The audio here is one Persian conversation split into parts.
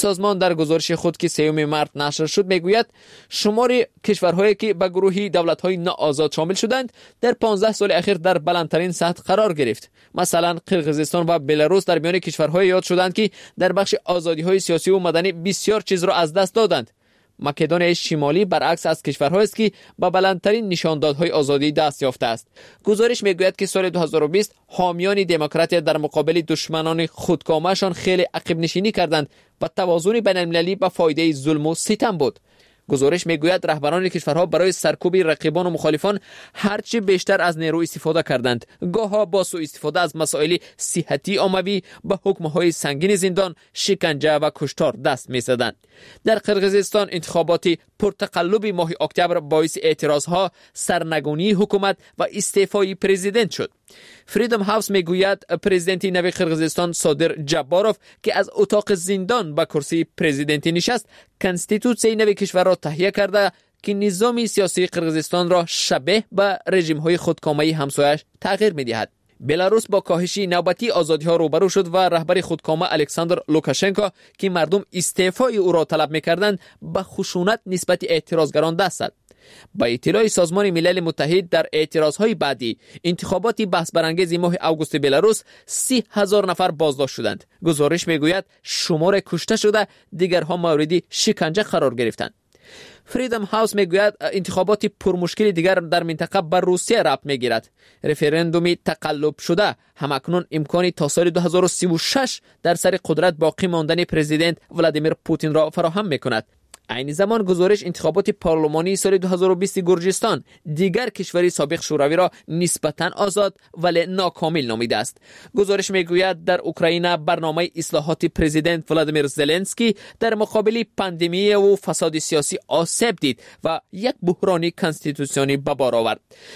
سازمان در گزارش خود که 3 مارس نشر شد میگوید شمار کشورهایی که به گروهی دولت‌های ناآزاد شامل شدند در 15 سال اخیر در بلندترین سطح قرار گرفت. مثلا قرقیزستان و بلاروس در میان کشورهای یاد شدند که در بخش آزادی‌های سیاسی و مدنی بسیار چیز را از دست دادند. مکدونیای شمالی برعکس از کشورهایی است که با بلندترین نشاندادهای آزادی دست یافته است. گزارش میگوید که سال 2020 حامیان دموکراسی در مقابل دشمنان خودکامه‌شان خیلی عقب نشینی کردند و توازن بین‌المللی به فایده ظلم و ستم بود. گزارش میگوید رهبران کشورها برای سرکوب رقیبان و مخالفان هرچی بیشتر از نیرو استفاده کردند. گاه‌ها با سوء استفاده از مسائل صحتی عمومی به حکم‌های سنگین زندان، شکنجه و کشتار دست می‌زدند. در قرقیزستان انتخابات پرتقلب ماه اکتبر باعث اعتراضها، سرنگونی حکومت و استعفای پرزیدنت شد. فریدم هاوس میگوید پرزیدنت نو قرقیزستان صادر جباروف که از اتاق زندان به کرسی پرزیدنتی نشست، کنستیتوسیون نو کشور را تهیه کرده که نظام سیاسی قرقیزستان را شبیه به رژیم‌های خودکامه همسایه‌اش تغییر می‌دهد. بلاروس با کاهش نوبتی آزادی‌ها روبرو شد و رهبر خودکامه الکساندر لوکاشنکو که مردم استعفای او را طلب می‌کردند به خشونت نسبت اعتراضگران دست زد. با اطلاع سازمان ملل متحد در اعتراضهای بعدی انتخابات بحث برانگیز ماه آگوست بلاروس 30,000 نفر بازداشت شدند. گزارش میگوید شمار کشته شده دیگرها مورد شکنجه قرار گرفتند. فریدم هاوس میگوید انتخابات پرمشکل دیگر در منطقه بر روسیه ربط میگیرد. رفراندوم تقلب شده همکنون امکانی تا سال 2036 در سر قدرت باقی ماندن پرزیدنت ولادیمیر پوتین را فراهم میکند. این زمان گزارش انتخابات پارلمانی سال 2020 گرجستان دیگر کشوری سابق شوروی را نسبتاً آزاد ولی ناکامل نامیده است. گزارش میگوید در اوکراین برنامه اصلاحات پرزیدنت ولادیمیر زلنسکی در مقابل پاندمی و فساد سیاسی آسیب دید و یک بحران کنستیتوسیونی به بار آورد.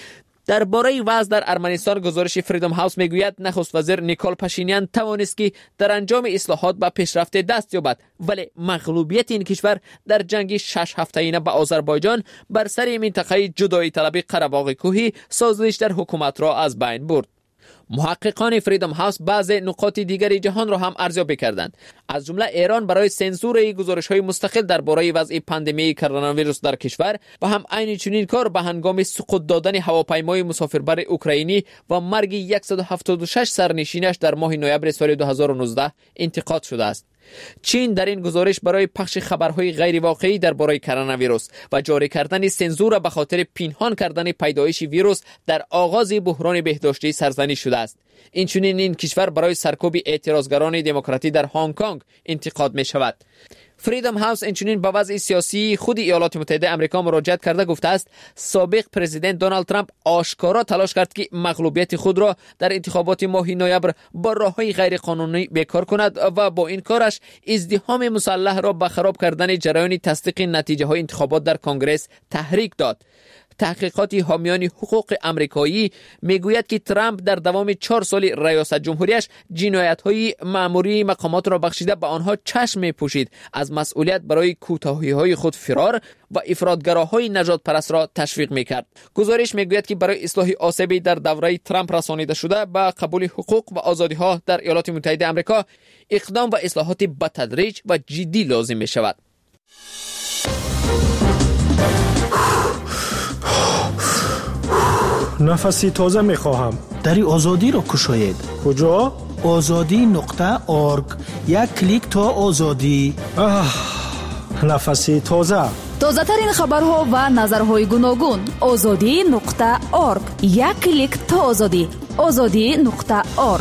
درباره وضع در ارمنستان گزارش فریدم هاوس میگوید نخست وزیر نیکول پاشینیان توانست که در انجام اصلاحات به پیشرفت دست یابد، ولی مغلوبیت این کشور در جنگ 6 هفته‌ای با آذربایجان بر سر منطقه جدایی طلب قره‌باغ کوهی سازش در حکومت را از بین برد. محققان فریدم هاوس بعض نقاط دیگر جهان را هم ارزیابی کردند. از جمله ایران برای سانسور گزارش‌های مستقل درباره وضع پاندمی کرونا ویروس در کشور و هم عین چنین کار به هنگام سقوط دادن هواپیمای مسافربر اوکراینی و مرگ 176 سرنشینش در ماه نوامبر سال 2019 انتقاد شده است. چین در این گزارش برای پخش خبرهای غیر واقعی درباره کرونا ویروس و جاری کردن سانسور به خاطر پنهان کردن پیدایش ویروس در آغاز بحران بهداشتی سرزنش شده است. اینچنین این کشور برای سرکوب اعتراضگران دموکراتی در هنگ کنگ انتقاد می شود. فریدم هاوس اینچنین به وضع سیاسی خود ایالات متحده آمریکا مراجعه کرده گفته است سابق پرزیدنت دونالد ترامپ آشکارا تلاش کرد که مغلوبیت خود را در انتخابات ماه نوامبر با راههای غیر قانونی بیکار کند و با این کارش ازدحام مسلح را به خراب کردن جریان تصدیق نتیجه های انتخابات در کنگره تحریک داد. تحقیقات حامیان حقوق آمریکایی میگوید که ترامپ در دوام 4 سال ریاست جمهوریش جنایت‌های مأموری مقامات را بخشیده به آنها چشم می‌پوشید، از مسئولیت برای کوتاهی‌های خود فرار و افراطگراهای نجات پرست را تشویق می‌کرد. گزارش میگوید که برای اصلاح آسیبی در دوره ترامپ رسانیده شده به قبول حقوق و آزادی‌ها در ایالات متحده آمریکا اقدام و اصلاحات به تدریج و جدی لازم می‌شود. نفسی تازه میخواهم. دری آزادی را کشاید. کجا؟ azadi.org. یک کلیک تا آزادی. نفسی تازه. تازه ترین خبرها و نظرهای گوناگون. azadi.org. یک کلیک تا آزادی. azadi.org.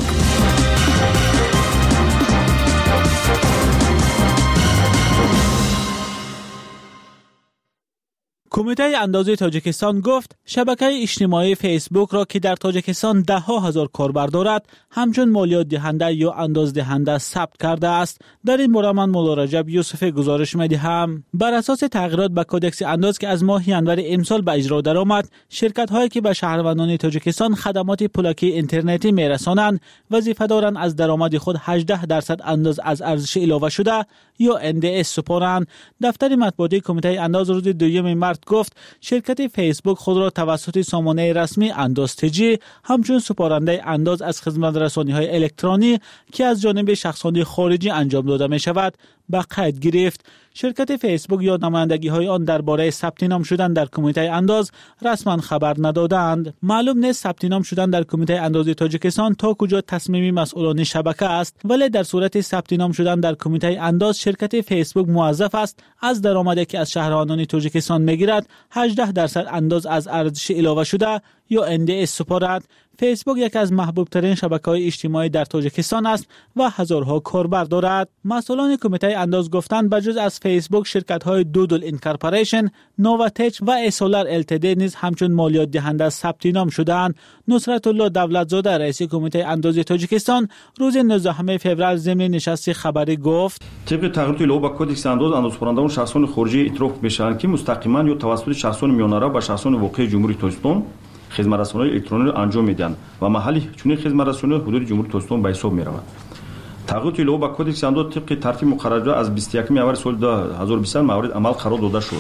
کمیته اندازه تاجیکستان گفت شبکه اجتماعی فیسبوک را که در تاجیکستان 10,000 کاربر دارد همچون مالیات دهنده یا انداز دهنده ثبت کرده است. در این باره من مولا رجب یوسف گزارش می‌دهم. بر اساس تغییرات به کدکس انداز که از ماه ینور امسال به اجرا درآمد، شرکت هایی که به شهروندان تاجیکستان خدمات پلاکی اینترنتی میرسانند وظیفه دارند از درآمد خود 18% انداز از ارزش اضافه شده یا NDS سپارند. دفتر مطبوعاتی کمیته انداز روز 2 مارس گفت شرکت فیسبوک خود را توسط سامانه رسمی اندازتجی همچون سپارنده انداز از خدمت رسانی‌های الکترونی که از جانب شخصان خارجی انجام داده می شود به قید گرفت. شرکت فیسبوک یا نمایندگی‌های آن درباره ثبت نام شدن در کمیته انداز رسما خبر ندادند. معلوم نیست ثبت نام شدن در کمیته انداز تاجیکستان تا کجا تصمیم مسئولان شبکه است، ولی در صورت ثبت نام شدن در کمیته انداز شرکت فیسبوک موظف است از درآمدی که از شهروندان تاجیکستان میگیرد 18% انداز از ارزش علاوه شده یا NDS سپارد. فیسبوک یک از محبوب ترین شبکه‌های اجتماعی در تاجیکستان است و هزارها کاربر دارد. مسئولان کمیته انداز گفتند بجز از فیسبوک شرکت‌های دودل اینکارپوریشن، نواتچ و اسولار التدی نیز همچون مالیات دهنده ثبت نام شدند. نصرت الله دولتزاده رئیس کمیته انداز تاجیکستان روز 19 فوریه ضمن نشست خبری گفت: طبق تغییرات لو با کدکس اندازپرندگان شخصان خارجی اعتراف میشوند که مستقیما یا توسط شخصان میانرو و شخصان واقعی جمهوری تاجیکستان خدمت رسانی الکترونیکی را انجام میدن و محلی چنین خدمت رسانی حدود جمهوری تاجیکستان به حساب میرود. تغییرات لو با کدکس انداز طبق ترتیب مقرر شده از 21 آوریل سال 2020 مورد عمل قرار داده شد.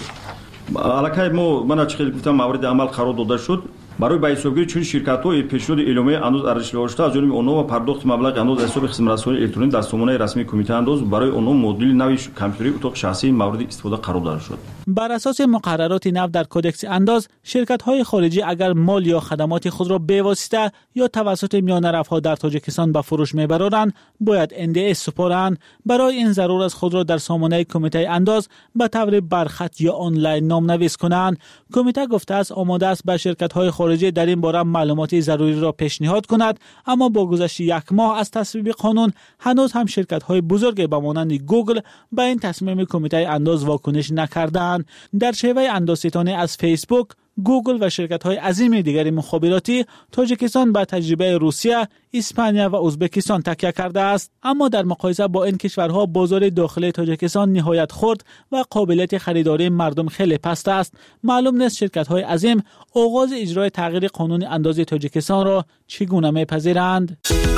علاقه من چه گفتم مورد عمل قرار داده شد برای به حسابگیری چون شرکت‌های پیشنهاد اعلامیه انداز ارزش داشته از جانب آنها و پرداخت مبلغ انداز حساب خدمت رسانی الکترونیکی در سامانه رسمی کمیته انداز برای آنها مدل نوی کامپیوتری اتاق شخصی مورد استفاده قرار داده شد. بر اساس مقررات نو در کدکس انداز شرکت‌های خارجی اگر مال یا خدمات خود را به واسطه یا توسط میانرف‌ها در تاجیکستان به فروش میبرند باید NDS سپارند. برای این ضرور از خود را در سامانه کمیته انداز به طور برخط یا آنلاین نام‌نویس کنند. کمیته گفته است آماده است به شرکت‌های خارجی در این باره معلومات ضروری را پیشنهاد کند، اما با گذشت یک ماه از تصویب قانون هنوز هم شرکت‌های بزرگ به مانند گوگل به این تصمیم کمیته انداز واکنش نکردند. در شیوه اندازستانی از فیسبوک، گوگل و شرکت‌های عظیم دیگر مخابراتی تاجیکستان به تجربه روسیه، اسپانیا و ازبکستان تکیه کرده است، اما در مقایسه با این کشورها بازار داخلی تاجیکستان نهایت خرد و قابلیت خریداری مردم خیلی پست است. معلوم نیست شرکت‌های عظیم آغاز اجرای تغییر قانون انداز تاجیکستان را چگونه می‌پذیرند.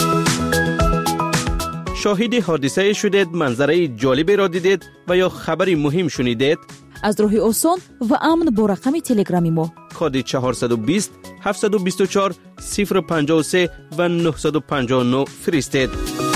شاهد حادثه شدید، منظره جالبی را دیدید و یا خبری مهم شنیدید؟ از راه آسان و امن با رقم تلگرامی ما کد 420 724 053 و 959 فرستید.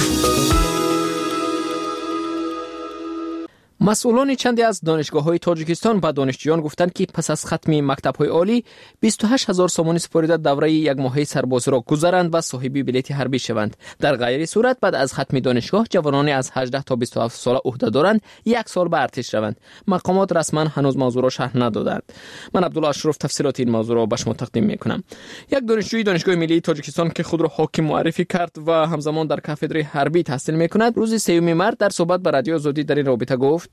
مسئولان چندی از دانشگاه‌های تاجیکستان به دانشجویان گفتند که پس از ختم مکتب‌های عالی 28000 سومانی سپرده دوره یک ماهه سربازی را گذرند و صاحب بلیط حربی شوند. در غیر صورت بعد از ختم دانشگاه جوانانی از 18 تا 27 ساله عهده دارند یک سال به ارتش روند. مقامات رسما هنوز موضوع را شرح ندادند. من عبدالله اشرف تفصیلات این موضوع را به شما تقدیم می‌کنم. یک دانشجوی دانشگاه ملی تاجیکستان که خود را حاکم معرفی کرد و همزمان در کاتدرای حربی تحصیل می‌کند، روز 3 مارس در صحبت با رادیو آزادی در این رابطه گفت: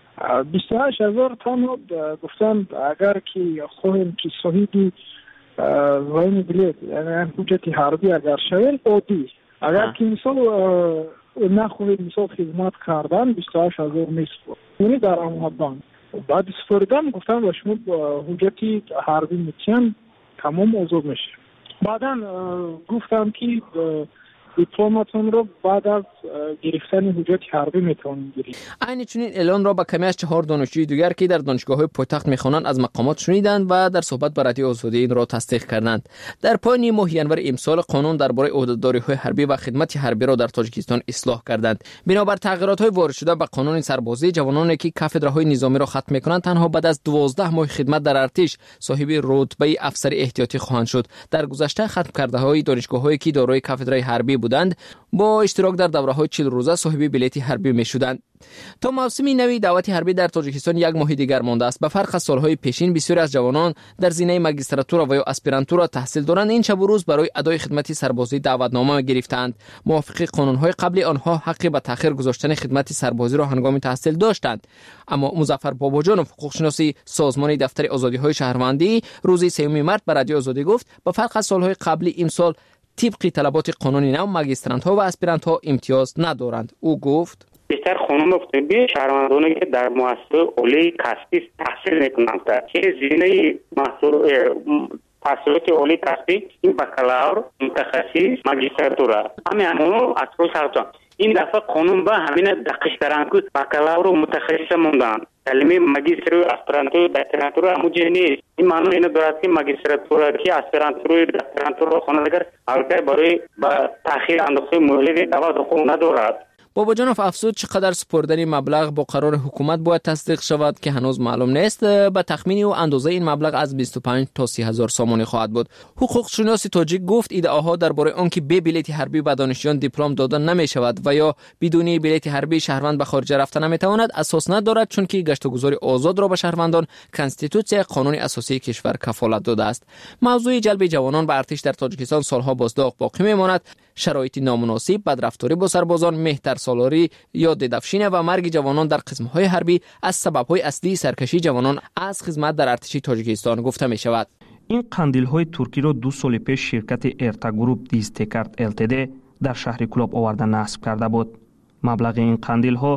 28000 تن گفتن اگر که خواهیم که صاحبی واین بلیت یعنی حجت حربی اگر شوید عادی، اگر که مثال نخواهید مثال خدمت کردن 28000 میسپر یعنی در آمدن بعد سپردن گفتن و شما حجت حربی میتین تمام آزاد میشه. بعدا گفتم که دیپلماتون رو بعد از گرفتن حجت حربی میتونن گیرید. عین چنین اعلان را با کمی از 4 دانشجوی دیگر که در دانشگاه‌های پایتخت میخوانند از مقامات شنیدند و در صحبت با رادیو آزادی این را تصدیق کردند. در پایان ماه ینور امسال قانون درباره عهده‌داری‌های حربی و خدمت حربی را در تاجیکستان اصلاح کردند. بنابر تغییرات‌های وارد شده به قانون سربازی، جوانانی که کاتدرهای نظامی را ختم می‌کنند تنها بعد از 12 ماه خدمت در ارتش صاحب رتبه افسر احتیاطی خواهند شد. در گذشته ختم کرده‌های دانشگاه‌هایی که دارای کاتدرای حربی بودند با اشتراک در دوره‌های 40 روزه صاحب بلیط حربی می‌شدند. تا موسم نوی دعوت حربی در تاجیکستان یک ماه دیگر مانده است. به فرق از سالهای پیشین بسیاری از جوانان در زینه ماجستراتورا و یا اسپیرانتورا تحصیل دارند این شب و روز برای ادای خدمت سربازی دعوتنامه گرفتند. موافق قانون‌های قبلی آنها حق به تأخیر گذاشتن خدمت سربازی را هنگام تحصیل داشتند. اما مظفر باباجان حقوق‌شناسی سازمان دفتر آزادی‌های شهروندی روز 3 مارس به رادیو آزادی گفت به فرق از سالهای قبلی امسال طبق طلبات قانونی نو ماجسترانت‌ها و اسپیرانت‌ها امتیاز ندارند. او گفت بیشتر خانم افتادی شهروندانی که در مؤسسه عالی کسبی تحصیل میکنند که زینه تحصیلات عالی کسبی این بکالور متخصص ماجستراتورا همه اصول شرطان این دفعه قانون با همین دقیق کردن که بکالور و متخصص موندن کلمه ماجستر و اسپیرانتور دکتراتور هموجه نیست. این معنی اینو دارد که ماجستراتور که اسپیرانتور و دکتراتور خواندگر البته برای با تأخیر اندازه مولد دعوت حقوق ندارد. باباجانوف افزود چقدر سپردن مبلغ با قرار حکومت باید تصدیق شود که هنوز معلوم نیست. به تخمینی و اندازه این مبلغ از 25 تا 30 هزار سامانی خواهد بود. حقوق شناس تاجیک گفت ادعاها درباره آنکه بی بلیط حربی به دانشجویان دیپلم دادن نمی شود و یا بدون بلیط حربی شهروند به خارج رفتن نمی تواند اساس ندارد، چون که گشت و گذار آزاد را به شهروندان کنستیتوسیای قانون اساسی کشور کفالت داده است. موضوع جلب جوانان به ارتش در تاجیکستان سالها بازداغ باقی میماند. شرایط نامناسب، بدرفتاری با سربازان، مهتر سالاری یا ددفشین و مرگ جوانان در قسمت‌های حربی از سبب‌های اصلی سرکشی جوانان از خدمت در ارتش تاجیکستان گفته می‌شود. این قندیل‌های ترکی را 2 سال پیش شرکت ارتا گروپ دیستکارت LTD در شهر کلوب آورده نصب کرده بود. مبلغ این قندیل‌ها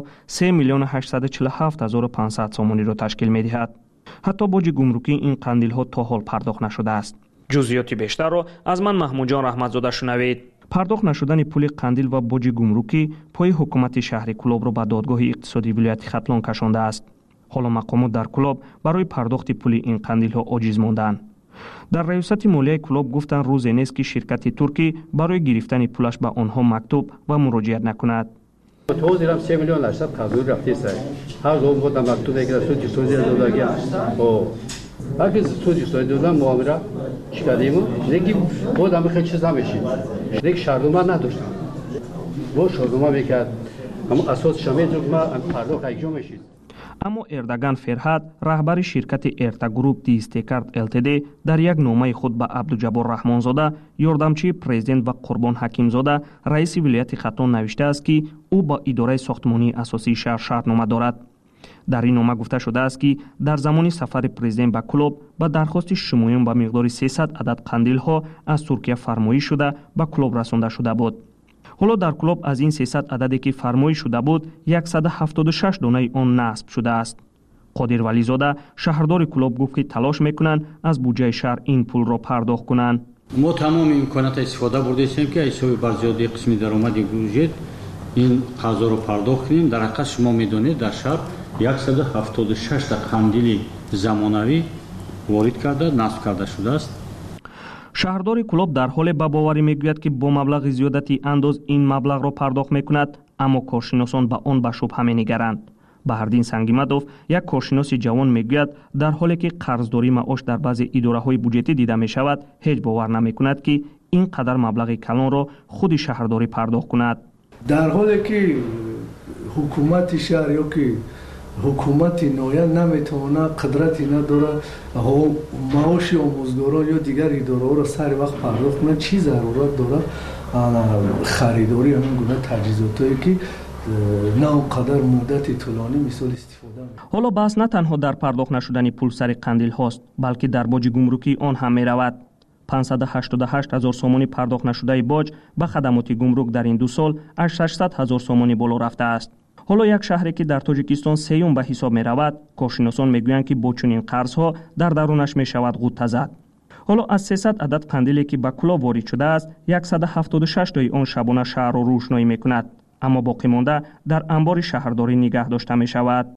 3,847,500 سامانی را تشکیل می‌دهد. حتی باج گمرکی این قندیل‌ها تا حال پرداخت نشده است. جزئیات بیشتر را از من محمود جان رحمتزاده شنوید. پرداخت نشدن پول قندیل و باج گمرکی پای حکومت شهر کلوب را به دادگاه اقتصادی ولایت ختلان کشانده است. حالا مقامات در کلوب برای پرداخت پول این قندیل‌ها عاجز ماندند. در ریاست مالیه کلوب گفتند روزی نیست که شرکت ترکی برای گرفتن پولش به آنها مکتوب و مراجعه نکند. توزیرم 3 میلیون 800 قبول رفته است. هر روز بود مکتوب دیگر سوتی توزیر دادگی است. اگه توزیر دادن معامله چیکاریم؟ نگی بودم خیلی چیزا میشید. یک شرطنامه نداشتم. و شرطنامه میکرد. اما اساس شامل ما پرداخت انجام میشید. اما اردگان فرهاد رهبر شرکت ارتا گروپ دیستکارت LTD در یک نامه خود به عبدالجبار رحمانزاده یاردمچی پرزیدنت و قربان حکیمزاده رئیس ولایت ختلان نوشته است که او با اداره ساختمانی اساسی شهر شرطنامه دارد. در این نامه گفته شده است که در زمان سفر پرزیدنت به کلوب با درخواست شمایان به مقدار 300 عدد قندیل ها از ترکیه فرمایش شده به کلوب رسانده شده بود. حالا در کلوب از این 300 عددی که فرمایش شده بود 176 دانه آن نصب شده است. قادر ولیزاده شهردار کلوب گفت که تلاش میکنند از بودجه شهر این پول را پرداخت کنند. ما تمام امکانات استفاده برده هستیم که حساب بر زیادی قسمی درآمد بودجه این قضا رو پرداخت کنیم. در حقیقت شما میدونید در شهر 176 تا قندیل زمانوی وارد کرده نصب کرده شده است. شهردار کلوب در حال به باوری میگوید که با مبلغ زیادتی انداز این مبلغ را پرداخت میکند، اما کارشناسان به آن به شبهه مینگرند. بهردین سنگیمدوف یک کارشناس جوان میگوید در حالی که قرضداری معاش در بعضی اداره‌های بودجتی دیده می شود، هیچ باور نمیکند که این قدر مبلغ کلان را خود شهرداری پرداخت کند. در حالی که حکومت شهر یا که حکومت نویا نمیتونه قدرتی نداره معاش آموزگاران یا دیگر اداره را سر وقت پرداخت کنه، چی ضرورت داره خریداری همین گونه تجهیزاتی که نه اونقدر مدت طولانی مثال استفاده میکنه. حالا بحث نه تنها در پرداخت نشدن پول سر قندیل هاست، بلکه در باج گمرکی آن هم میرود. 588,000 سامانی پرداخت نشده باج به خدمات گمرک در این 2 سال از 600,000 سامانی بالا رفته است. حالا یک شهری که در تاجیکستان سیوم به حساب می رود، کارشناسان میگویند که با چنین قرضها در درونش می شود غوطه زد. حالا از 300 عدد قندیلی که به کلوب وارد شده است، 176 تای آن شبانه شهر را روشنایی می کند، اما باقی مانده در انبار شهرداری نگه داشته می شود.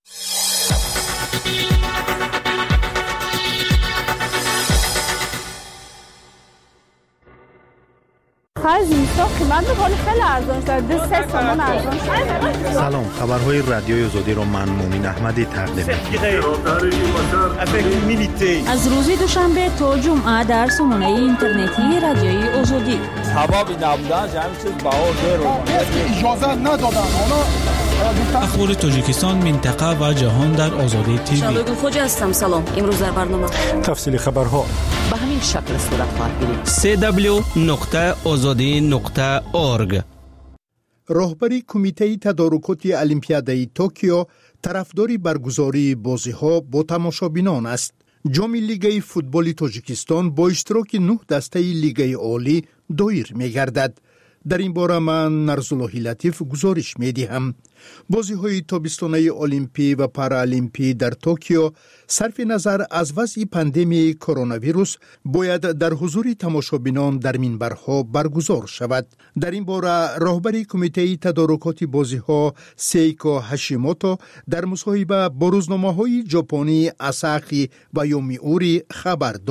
سلام، خبرهای رادیوی آزادی را من مومن احمدی تقدیم می‌کنم. از روز دوشنبه تا جمعه در سامانه اینترنتی رادیوی آزادی. حبابی نبودن جمعی چیز باور اجازه ندادن. اخبار تاجیکستان، منطقه و جهان در آزادی تیوی. شالوگل خوجا هستم. سلام. امروز در برنامه تفصیل خبرها به همین شکل صورت خواهد گرفت. www.azadi.org. راهبری کمیته تدارکات المپیادای توکیو طرفداری برگزاری بازی‌ها با تماشابینان است. جام لیگ فوتبال تاجیکستان با اشتراک 9 دسته لیگ عالی دایر می‌گردد. در این باره من نرزاللهی لطیف گزارش می‌دهم. بازی‌های تابستانه المپی و پارالیمپی در توکیو صرف نظر از وضع پاندمی کرونا ویروس باید در حضور تماشابینان در منبرها برگزار شود. در این باره راهبر کمیته تدارکات بازی‌ها سیکو هاشیموتو در مصاحبه با روزنامه‌های ژاپنی آساهی و یومیوری خبر داد.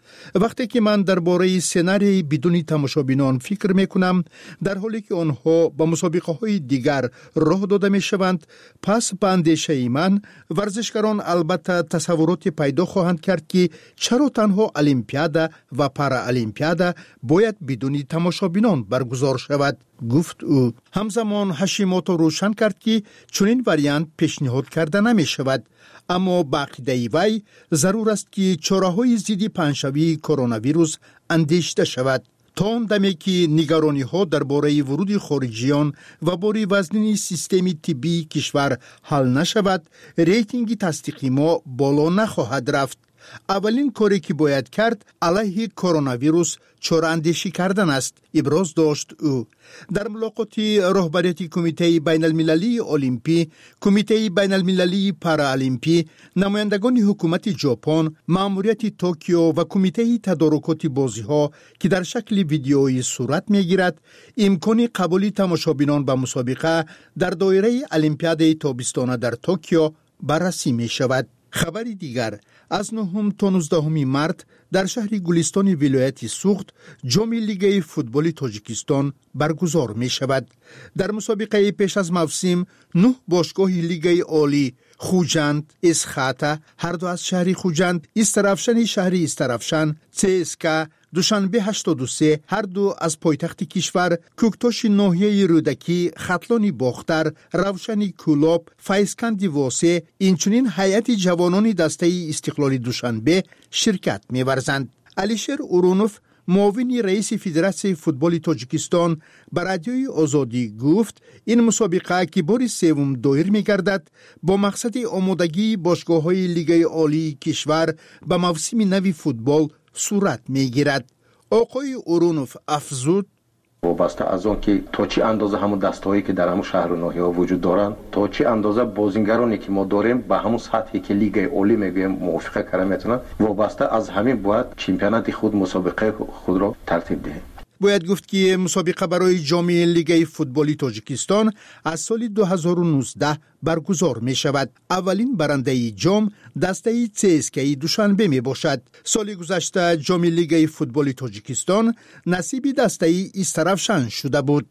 وقتی که من درباره سناریوی بدون تماشابینان فکر میکنم، در حالی که آنها با مسابقه‌های دیگر راه داده میشوند، پس به اندیشه من ورزشکاران البته تصورات پیدا خواهند کرد که چرا تنها المپیادا و پارا المپیادا باید بدون تماشابینان برگزار شود، گفت او. همزمان هاشیموتو روشن کرد که چنین واریانت پیشنهاد کرده نمی شود، اما با عقیده وی ضرور است که چاره‌های ضد پنجشنبه کرونا ویروس اندیشیده شود. تا آن دمی که نگرانی ها درباره ورود خارجیان و باری وزنی سیستم طبی کشور حل نشود، ریتینگ تصدیقی ما بالا نخواهد رفت. اولین کاری که باید کرد علیه کرونا ویروس چاره‌اندیشی کردن است، ابراز داشت او. در ملاقات رهبریت کمیته بین المللی المپی، کمیته بین المللی پارا المپی، نمایندگان حکومت ژاپن، ماموریت توکیو و کمیته تدارکات بازی‌ها که در شکل ویدیویی صورت می‌گیرد، امکان قبول تماشابینان به مسابقه در دایره المپیاد تابستانه در توکیو بررسی می‌شود. خبری دیگر، از 9 تا 19 مارس در شهر گلستان ولایت سوخت جام لیگ فوتبال تاجیکستان برگزار می شود. در مسابقه پیش از موسم 9 باشگاه لیگ عالی خوجند، اسخاتا هر دو از شهر خوجند، استرافشن شهر استرافشن، CSKA دوشنبه 83 هر دو از پایتخت کشور، کوکتاش ناحیه رودکی، خطلان باختر، روشن کولاب، فیضکند واسه، اینچنین هیئت جوانان دسته استقلال دوشنبه شرکت می‌ورزند. علیشیر اورونوف، معاون رئیس فدراسیون فوتبال تاجیکستان، به رادیوی آزادی گفت این مسابقه که بار سوم دایر می‌گردد با مقصد آمادگی باشگاه‌های لیگ عالی کشور به موسم نو فوتبال صورت می‌گیرد. آقای اورونوف افزود: وابسته از آن که تا چه اندازه همون دستهایی که در همون شهر و ناحیه‌ها وجود دارند، تا چه اندازه بازیگرانی که ما داریم به همون سطحی که لیگ عالی میگیم موافقه کردن میتونن، وابسته از همین باید چمپیونات خود مسابقه خود را ترتیب دهیم. باید گفت که مسابقه برای جام لیگ فوتبال تاجیکستان از سال 2019 برگزار می شود. اولین برنده جام دسته CSKA دوشنبه می باشد. سال گذشته جام لیگ فوتبال تاجیکستان نصیب دسته استرافشن شده بود.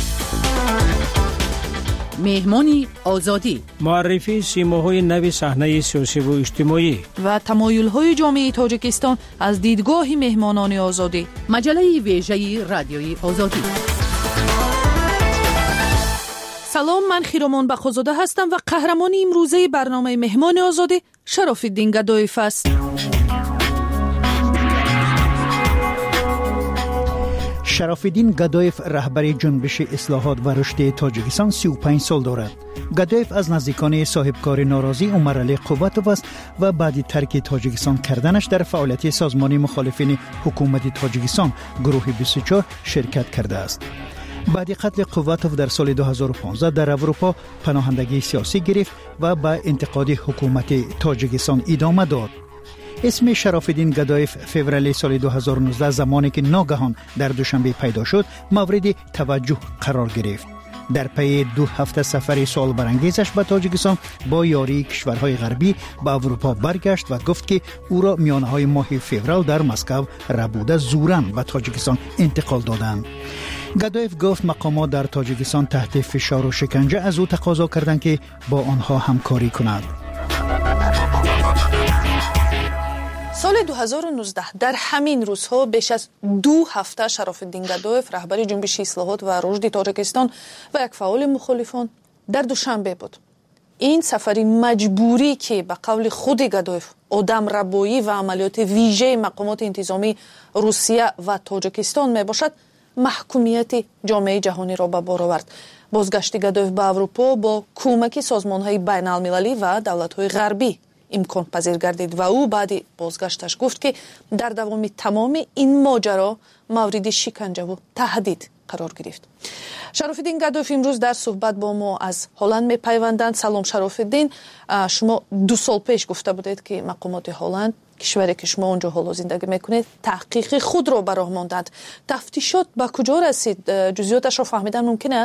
مهمانی آزادی، معرفی سیماهای نو صحنه سیاسی و اجتماعی و تمایل‌های جامعه تاجیکستان از دیدگاه مهمانان آزادی. مجله ویژه رادیوی آزادی. سلام، من خیرامان بخوزاده هستم و قهرمان امروزه برنامه مهمان آزادی شراف‌الدین گدایف است. شراف‌الدین گدایف رهبر جنبش اصلاحات و رشد تاجیکستان 35 سال دارد. گدایف از نزدیکان صاحبکار ناراضی عمر علی قوتوف است و بعد ترک تاجیکستان کردنش در فعالیت سازمان مخالفین حکومت تاجیکستان گروه 24 شرکت کرده است. بعد قتل قوتوف در سال 2015 در اروپا پناهندگی سیاسی گرفت و به انتقاد حکومت تاجیکستان ادامه داد. اسم شراف‌الدین گدایف فوریه سال 2019 زمانی که ناگهان در دوشنبه پیدا شد مورد توجه قرار گرفت. در پی 2 هفته سفر سوال برانگیزش به تاجیکستان با یاری کشورهای غربی به اروپا برگشت و گفت که او را میانه‌های ماه فوریه در مسکو ربوده زوراً به تاجیکستان انتقال دادند. گدایف گفت مقامات در تاجیکستان تحت فشار و شکنجه از او تقاضا کردند که با آنها همکاری کند. سال 2019 در همین روزها بیش از 2 هفته شراف‌الدین گدایف رهبر جنبش اصلاحات و رشد تاجیکستان و یک فعال مخالفان در دوشنبه بود. این سفری مجبوری که به قول خود گدایف آدم ربایی و عملیات ویژه مقامات انتظامی روسیه و تاجیکستان می باشد، محکومیت جامعه جهانی را به بار آورد. بازگشت گدایف به اروپا با کمک سازمان‌های بین‌المللی و دولت‌های غربی امکان پذیر گردید و او بعد بازگشتش گفت که در دوام تمام این ماجرا مورد شکنجه و تهدید قرار گرفت. شراف‌الدین گدایف امروز در صحبت با ما از هلند میپیوندند. سلام شراف‌الدین، شما 2 سال پیش گفته بودید که مقامات هلند، کشوری که شما اونجا حالا زندگی میکنید، تحقیق خود را به راه ماندند. تفتیشات به کجا رسید؟ جزئیاتش را فهمیدن ممکن است؟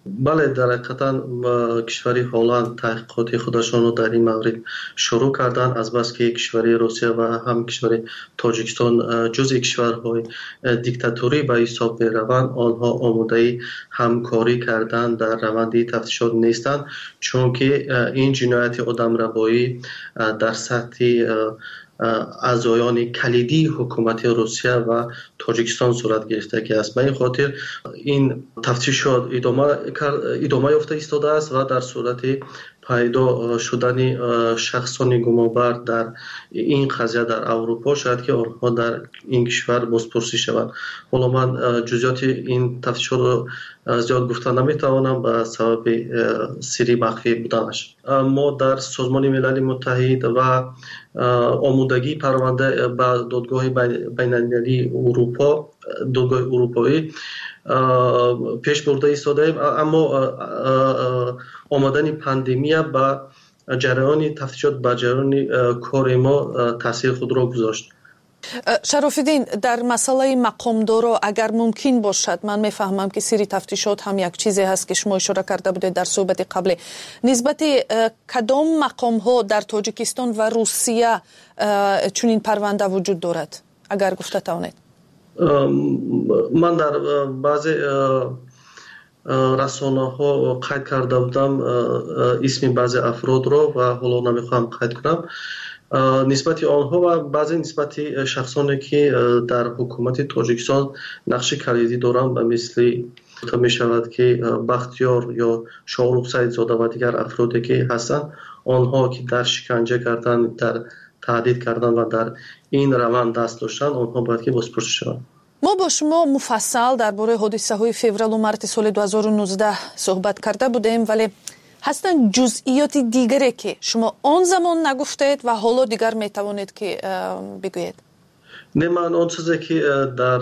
بله، در حقیقت کشوری هلند تحقیقات خودشان رو در این مورد شروع کردن، از بس که کشوری روسیه و هم کشوری تاجیکستان جزء کشورهای دیکتاتوری به حساب می‌روند، آنها آماده همکاری کردن در روند تفتیشات نیستند، چون که این جنایت آدمربایی در سطح اعضایان کلیدی حکومت روسیه و تاجیکستان صورت گرفته است. به این خاطر این تفتیشات ادامه یافته ایستاده است و در صورت پیدا شدن شخصان گمانبر در این قضیه در اروپا شاید که آنها در این کشور بازپرسی شوند. حالا من جزئیات این تفتیشات رو زیاد گفتن نمیتوانم به سبب سری مخفی بودنش. ما در سازمان ملل متحد و آمادگی پرونده به دادگاه بین‌المللی اروپا، دادگاه اروپایی پیش برده ایستادیم، اما آمدن پاندمی به جریان تفتیشات به جریان کار ما تاثیر خود را گذاشت. شرافالدین، در مسئله مقامدارا اگر ممکن باشد، من میفهمم که سری تفتیشات هم یک چیزی هست که شما اشاره کرده بودید در صحبت قبلی، نسبت کدام مقام ها در تاجیکستان و روسیه چنین پرونده وجود دارد اگر گفته توانید؟ من در بعضی رسانه ها قید کرده بودم اسم بعضی افراد را و حالا نمیخوام قید کنم. نسبت آنها و بعضی نسبت شخصانی که در حکومت تاجیکستان نقش کلیدی دارند، به مثل می شود که بختیار یا شاهرخ سعیدزاده و دیگر افرادی که هستند، آنها که در شکنجه کردن، در تهدید کردن و در این روند دست داشتن، آنها باید که بازپرسی شوند. ما با شما مفصل درباره حادثه های فوریه و مارس سال 2019 صحبت کرده بودیم، ولی هستن جزئیات دیگری که شما آن زمان نگفتید و حالا دیگر میتوانید که بگویید؟ نه، من آن چیزی که در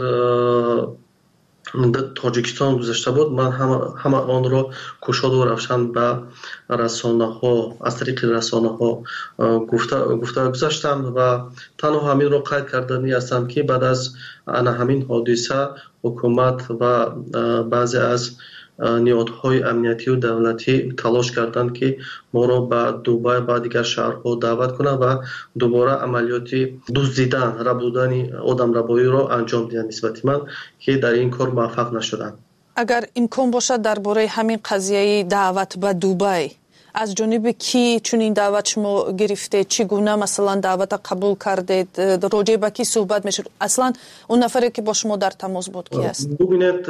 تاجیکستان گذشته بود، من همه آن را گشاد و روشن به رسانه ها، از طریق رسانه ها گفته گذاشتم و تنها همین را قید کردنی هستم که بعد از همین حادثه حکومت و بعضی از نیازهای امنیتی و دولتی تلاش کردند که ما را به دوبای و دیگر شهرها دعوت کنند و دوباره عملیات دزدیدن، ربودن آدمربایی را انجام دهند نسبت من، که در این کار موفق نشدند. اگر امکان باشد درباره همین قضیه دعوت به دوبای از جانب کی چنین دعوت شما گرفته، چگونه مثلا دعوت قبول کردید، راجع به کی صحبت میشه، اصلا اون نفری که با شما در تماس بود کی است؟ ببینید،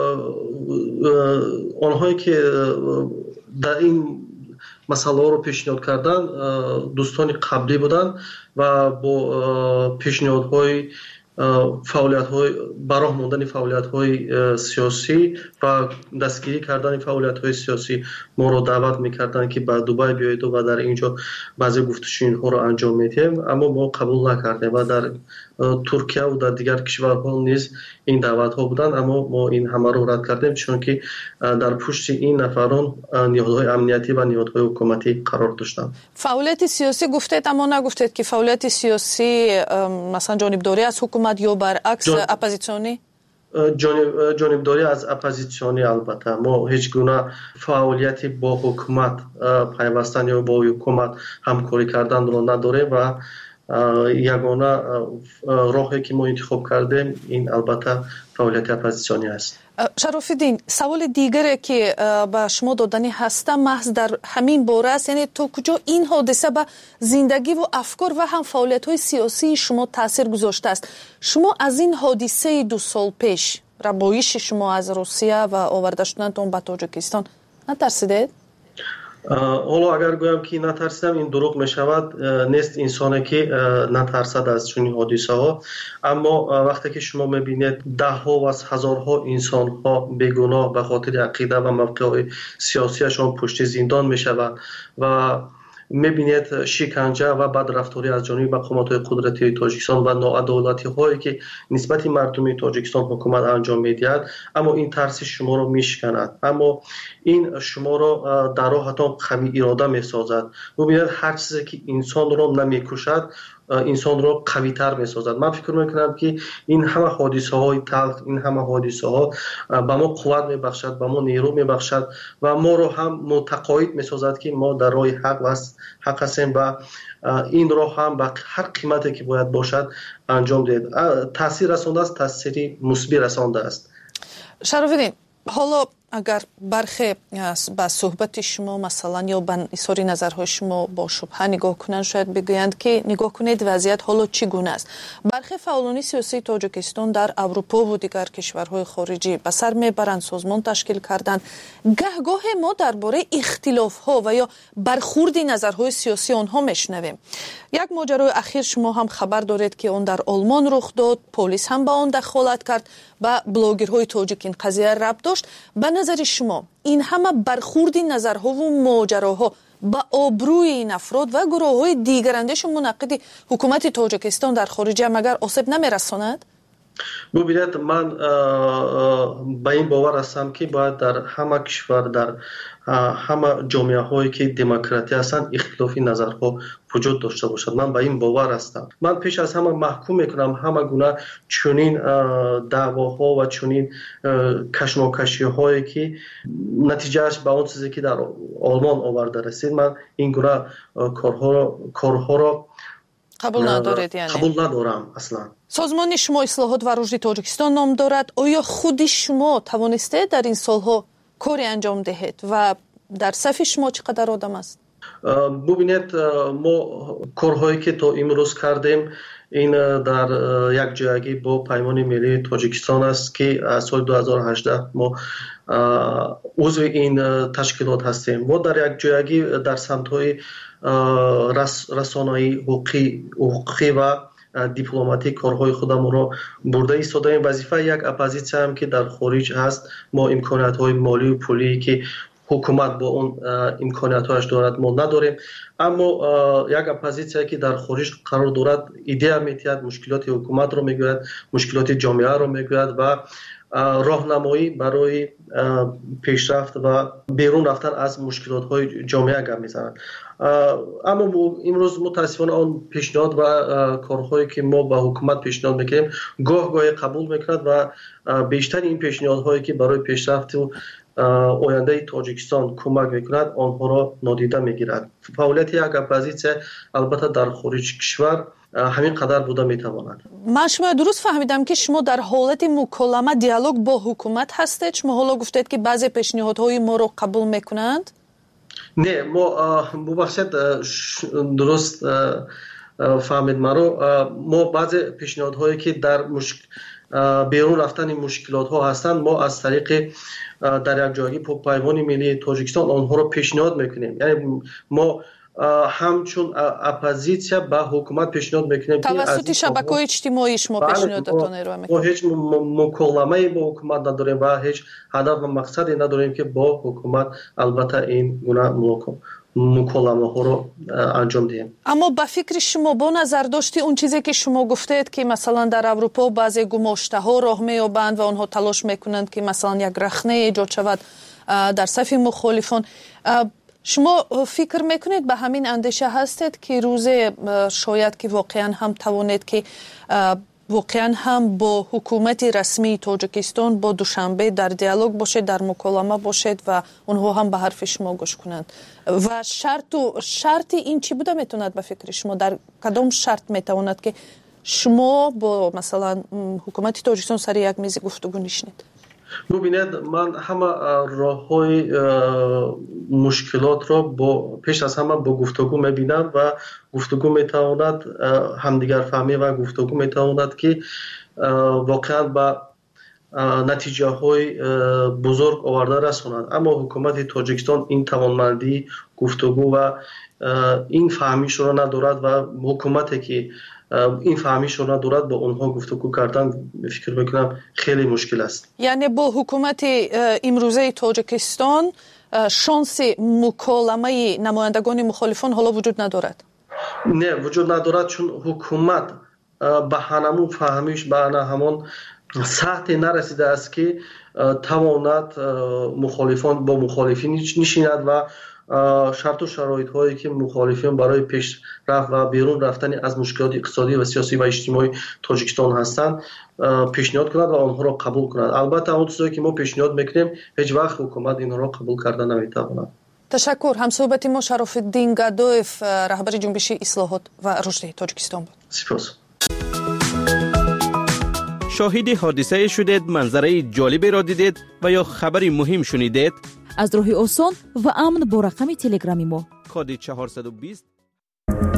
آنهایی که در این مسئله رو پیشنهاد کردن دوستان قبلی بودن و با پیشنهادهای فعالیت‌های براه ماندن فعالیت‌های سیاسی و دستگیری کردن فعالیت‌های سیاسی ما رو دعوت می‌کردن که به دبی بیایید و در اینجا بعضی گفتگوها رو انجام میدیم، اما ما قبول نکردیم و در ترکیه و در دیگر کشورها نیز این دعوت‌ها بودند، اما ما این همه رو رد کردیم، چون که در پشت این نفران نیازهای امنیتی و نیازهای حکومتی قرار داشتند. فعالیت سیاسی گفتید، اما نگفتید که فعالیت سیاسی مثلا جانبداری از حکومت یا برعکس اپوزیسیونی؟ جانبداری از اپوزیسیونی. البته ما هیچ گونه فعالیت با حکومت پیوستن یا با حکومت همکاری کردن رو نداریم و یگانه راهی که ما انتخاب کردیم این البته فعالیت اپوزیسیونی است. شرافالدین، سوال دیگری که به شما دادنی هست محض در همین باره است، یعنی تا کجا این حادثه به زندگی و افکار و هم فعالیت‌های سیاسی شما تاثیر گذاشته است؟ شما از این حادثه 2 سال پیش، ربایش شما از روسیه و آورده شدنتون به تاجیکستان، نترسیدید؟ حالا اگر گویم که نترسیدم این دروغ می شود. نیست انسانی که نترسد از چنین حادثه ها، اما وقتی که شما می بینید ده ها و هزارها انسان ها بیگناه به خاطر عقیده و موقع سیاسیشان پشت زندان می شود و می‌بینید شکنجه و بدرفتاری از جانب مقامات قدرتی تاجیکستان و ناعدالتی هایی که نسبت مردم تاجیکستان حکومت انجام می‌دهد، اما این ترس شما را میشکند، اما این شما را در راهتان کمی اراده می‌سازد. ببینید هر چیزی که انسان را نمی‌کشد انسانро قوی‌تر می‌سازد. من فکر می‌کنم که این همه حادثه‌های تلخ، این همه حادثه‌ها به ما قوت می‌بخشد، به ما نیرو می‌بخشد و ما رو هم متقاعد می‌سازد که ما در راه حق هستیم و این راه هم به هر قیمتی که باید باشد انجام دهید. تاثیر رسانده است، تاثیری مثبت رسانده است. شراف‌الدین، حالا اگر برخی با صحبت شما مثلا یا به اظهار نظرهای شما با شبهه نگاه کنند، شاید بگویند که نگاه کنید وضعیت حالا چگونه است. برخی فعالان سیاسی تاجیکستان در اروپا و دیگر کشورهای خارجی به سر میبرند، سازمان تشکیل کردند. گهگاه ما درباره اختلاف‌ها و یا برخورد نظرهای سیاسی آنها میشنویم. یک ماجرای اخیر شما هم خبر دارید که اون در آلمان رخ داد، پلیس هم با آن دخالت کرد، با بلاگرهای تاجیک این قضیه ربط داشت. به نظر شما این همه برخورد نظرها و ماجراها با آبروی این افراد و گروه‌های دیگر اندیش منعقد حکومت تاجیکستان در خارج مگر آسیب نمی‌رساند؟ ببینید، من به این باور هستم که باید در همه کشور، در همه جامعه هایی که دموکراتی هستند اختلافی نظرها وجود داشته باشد. من به این باور هستم. من پیش از همه محکوم میکنم همه گونه چنین دعواها و چنین کشمکشی هایی که نتیجهش به اون چیزی که در آلمان آورده رسید، من این گونه کارها را قبول ندارید؟ یعنی قبول ندارم اصلا. سازمان شما اصلاحات و رشد تاجیکستان نام دارد. آیا خود شما توانسته در این سالها کاری انجام دهید و در صف شما چقدر آدم است؟ ببینید، ما کارهایی که تا امروز کردیم این در یک جایگی با پیمان ملی تاجیکستان است که از سال 2018 ما عضو این تشکیلات هستیم. ما در یک جایگی در سمت‌های رسانه‌ای، حقوقی و دیپلماتیک کارهای خودمون را برده ایستادیم. وظیفه یک اپوزیسیون هم که در خارج هست، ما امکانات‌های مالی و پولی که حکومت با اون امکانات‌هاش دارد ما نداریم، اما یک اپوزیسیون که در خارج قرار دارد ایده می‌تید، مشکلات حکومت رو میگوید، مشکلات جامعه رو میگوید و راهنمایی برای پیشرفت و بیرون رفتن از مشکلات‌های جامعه گپ می‌زنند. اما امروز متاسفانه آن پیشنهاد و کارهایی که ما با حکومت پیشنهاد میکنیم گاه قبول میکند و بیشتر این پیشنهادهایی که برای پیشرفت و آینده تاجیکستان کمک میکند آنها را نادیده میگیرد. فعالیت یک اپوزیسیون البته در خارج کشور همین قدر بوده میتواند. من شما درست فهمیدم که شما در حالت مکالمه دیالوگ با حکومت هستید. شما حالا گفتید که بعضی پیشنهادهای ما رو قبول میکنند؟ نه، ما ببخشید درست فهمید مرا. ما بعضی پیشنهادهایی که در بیرون رفتن مشکلات ها هستند ما از طریق در یک جایی پیمان ملی تاجیکستان آنها را پیشنهاد میکنیم. یعنی ما همچون اپوزیسیون به حکومت پیشنهاد میکنیم که توسط شبکه‌های اجتماعی شما پیشنهاداتون ارائه میکنید. ما هیچ مکالمه‌ای با حکومت نداریم و هیچ هدف و مقصدی نداریم که با حکومت البته این گونه مکالمه ها رو انجام دهیم. اما به فکر شما با نظر داشتی اون چیزی که شما گفتید که مثلا در اروپا بعضی گماشته ها راه میابند و آنها تلاش میکنند که مثلا یک رخنه ایجاد شود در صف مخالفان، شما فکر میکنید به همین اندیشه هستید که روز شاید که واقعا هم توانید که واقعا هم با حکومت رسمی تاجیکستان با دوشنبه در دیالوگ باشید، در مکالمه باشید و اونها هم به حرف شما گوش کنند؟ و شرط این چی بوده میتوند به فکر شما؟ در کدام شرط میتواند که شما با مثلا حکومت تاجیکستان سر یک میز گفتگو نشینید؟ ببینید، من همه راه‌های مشکلات را پیش از همه با گفتگو می‌بینم و گفتگو می‌تواند همدیگر فهمی و گفتگو می‌تواند که واقعا به نتیجه‌های بزرگ آورده رساند. اما حکومت تاجیکستان این توانمندی گفتگو و این فهمیش را ندارد و حکومتی که این فهمیش رو ندارد با اونها گفتگو کردن فکر میکنم خیلی مشکل است. یعنی با حکومت امروزه تاجیکستان شانس مکالمه نمایندگان مخالفان حالا وجود ندارد؟ نه، وجود ندارد، چون حکومت به همون فهمیش به همون سطح نرسیده است که تواند مخالفان با مخالفین نشیند و шарту шароитҳое ки мухолифин барои пешрафт ва берун рафтани аз мушкилоти иқтисодӣ ва сиёсӣ ва иҷтимоии Тоҷикистон ҳастанд пешниҳод кунад ва онҳоро қабул кунад. Албатта он чизое ки мо пешниҳод мекунем ҳеҷ вақт ҳукумат инҳоро қабул карда наметавонад. ташаккур. ҳамсӯҳбати мо Шарофиддин Гадоев, раҳбари ҷунбиши ислоҳот ва рушди Тоҷикистон буд. сипос. شاهد حادثه شدید، منظره جالبی را دیدید و یا خبری مهم شنیدید؟ از راه آسان و امن با رقم تلگرامی ما کد 420